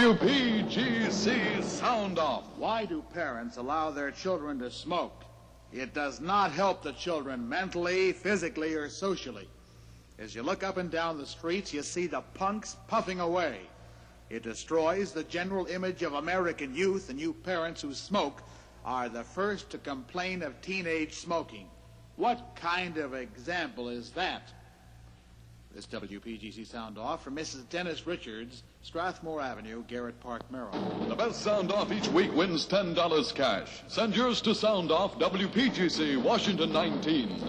WPGC Sound Off. Why do parents allow their children to smoke? It does not help the children mentally, physically, or socially. As you look up and down the streets, you see the punks puffing away. It destroys the general image of American youth, and you parents who smoke are the first to complain of teenage smoking. What kind of example is that? This WPGC Sound Off from Mrs. Dennis Richards, Strathmore Avenue, Garrett Park, Maryland. The best Sound Off each week wins $10 cash. Send yours to Sound Off, WPGC, Washington 19.